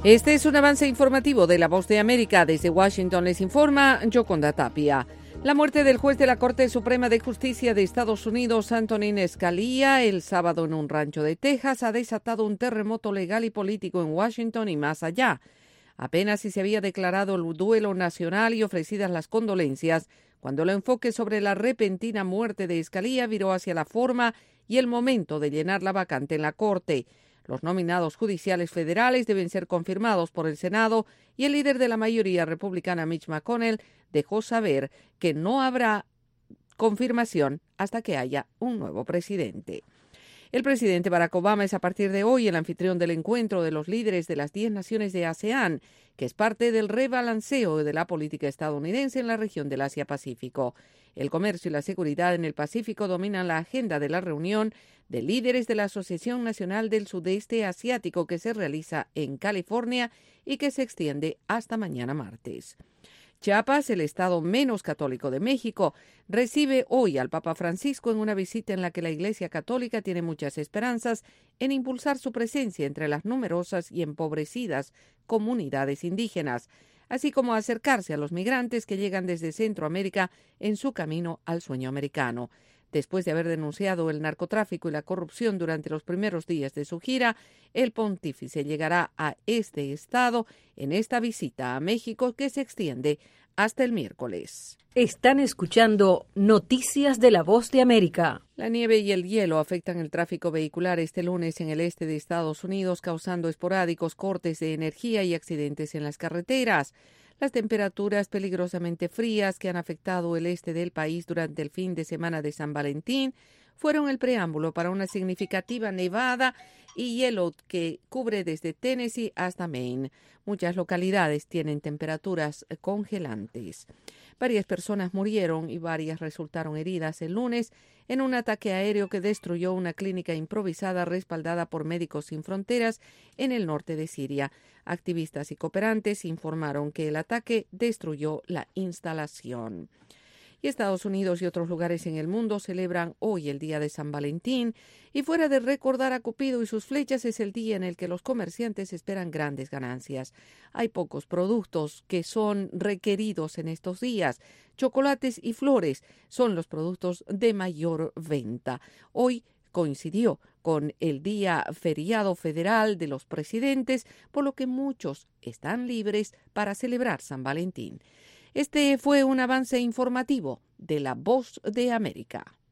Este es un avance informativo de La Voz de América. Desde Washington les informa Yoconda Tapia. La muerte del juez de la Corte Suprema de Justicia de Estados Unidos, Antonin Scalia, el sábado en un rancho de Texas, ha desatado un terremoto legal y político en Washington y más allá. Apenas si se había declarado el duelo nacional y ofrecidas las condolencias, cuando el enfoque sobre la repentina muerte de Scalia viró hacia la forma y el momento de llenar la vacante en la Corte. Los nominados judiciales federales deben ser confirmados por el Senado y el líder de la mayoría republicana, Mitch McConnell, dejó saber que no habrá confirmación hasta que haya un nuevo presidente. El presidente Barack Obama es a partir de hoy el anfitrión del encuentro de los líderes de las 10 naciones de ASEAN, que es parte del rebalanceo de la política estadounidense en la región del Asia-Pacífico. El comercio y la seguridad en el Pacífico dominan la agenda de la reunión de líderes de la Asociación Nacional del Sudeste Asiático que se realiza en California y que se extiende hasta mañana martes. Chiapas, el estado menos católico de México, recibe hoy al Papa Francisco en una visita en la que la Iglesia Católica tiene muchas esperanzas en impulsar su presencia entre las numerosas y empobrecidas comunidades indígenas, así como acercarse a los migrantes que llegan desde Centroamérica en su camino al sueño americano. Después de haber denunciado el narcotráfico y la corrupción durante los primeros días de su gira, el pontífice llegará a este estado en esta visita a México que se extiende hasta el miércoles. Están escuchando Noticias de La Voz de América. La nieve y el hielo afectan el tráfico vehicular este lunes en el este de Estados Unidos, causando esporádicos cortes de energía y accidentes en las carreteras. Las temperaturas peligrosamente frías que han afectado el este del país durante el fin de semana de San Valentín fueron el preámbulo para una significativa nevada y hielo que cubre desde Tennessee hasta Maine. Muchas localidades tienen temperaturas congelantes. Varias personas murieron y varias resultaron heridas el lunes en un ataque aéreo que destruyó una clínica improvisada respaldada por Médicos Sin Fronteras en el norte de Siria. Activistas y cooperantes informaron que el ataque destruyó la instalación. Y Estados Unidos y otros lugares en el mundo celebran hoy el Día de San Valentín, y fuera de recordar a Cupido y sus flechas, es el día en el que los comerciantes esperan grandes ganancias. Hay pocos productos que son requeridos en estos días. Chocolates y flores son los productos de mayor venta. Hoy coincidió con el día feriado federal de los presidentes, por lo que muchos están libres para celebrar San Valentín. Este fue un avance informativo de La Voz de América.